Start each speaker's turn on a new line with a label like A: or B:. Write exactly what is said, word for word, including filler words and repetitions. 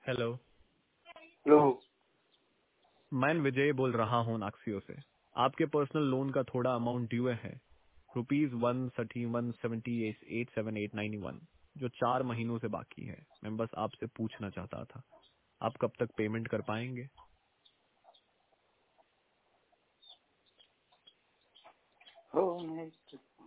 A: Hello.
B: Hello.
A: मैं विजय बोल रहा हूँ नाक्सियो से। आपके पर्सनल लोन का थोड़ा अमाउंट ड्यू है, rupees one thirty one seventy eight seven eight nine one, जो चार महीनों से बाकी है। मैं बस आपसे पूछना चाहता था, आप कब तक पेमेंट कर पाएंगे?
B: हो नहीं